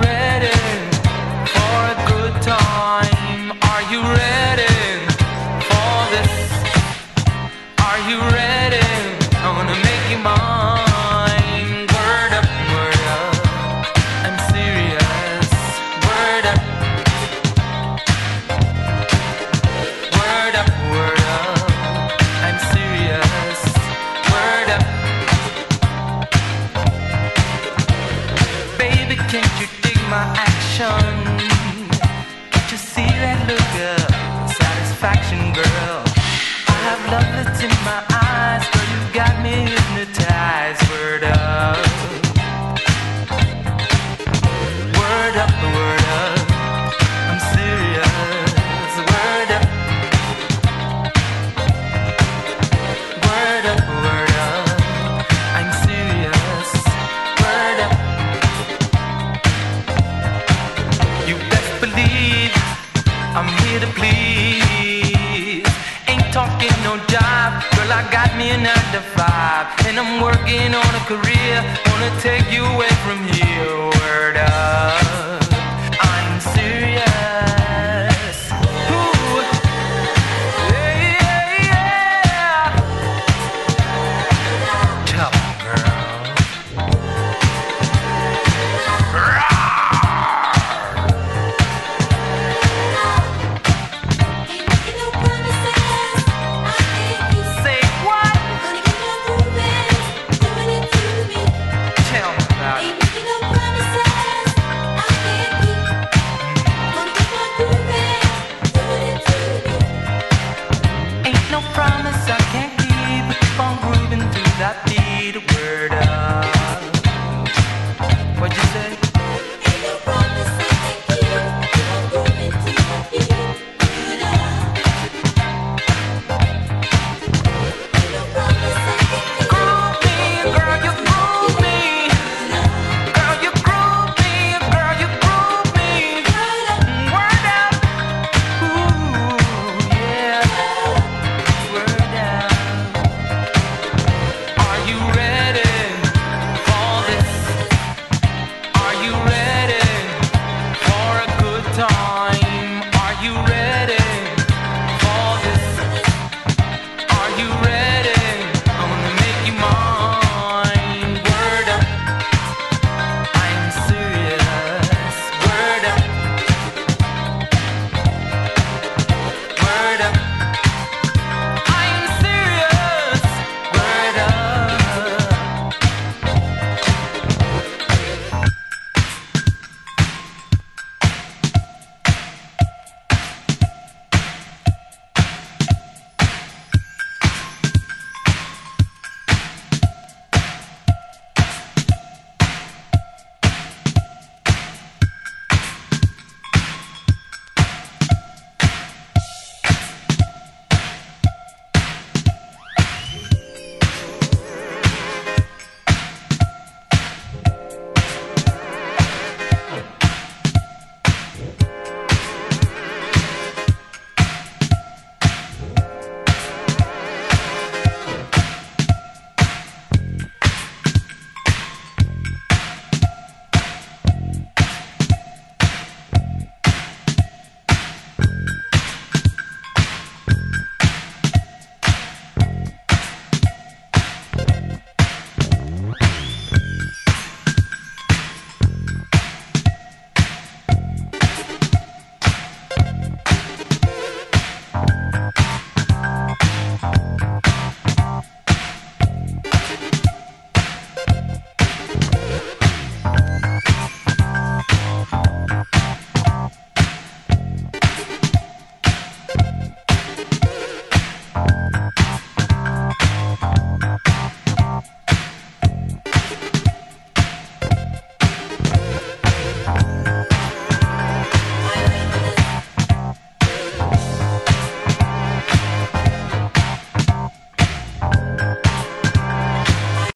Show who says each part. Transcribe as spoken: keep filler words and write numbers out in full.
Speaker 1: ready for a good time? Are you ready for this? Are you ready? I'm gonna make you mine. Word up, word up, I'm serious. Word up, word up, word up, I'm serious. Word up. Baby, can't you dig my action? Can't you see that look of satisfaction, girl? I have love that's in my eyes, girl, you got me hypnotized. Word up, word up, word up, I'm serious. Word up, word up, word up, I'm serious. Word up. You best believe I'm here to please. Ain't talking no job, girl, I got me a nine to five, and I'm working on a career, wanna take you away from here.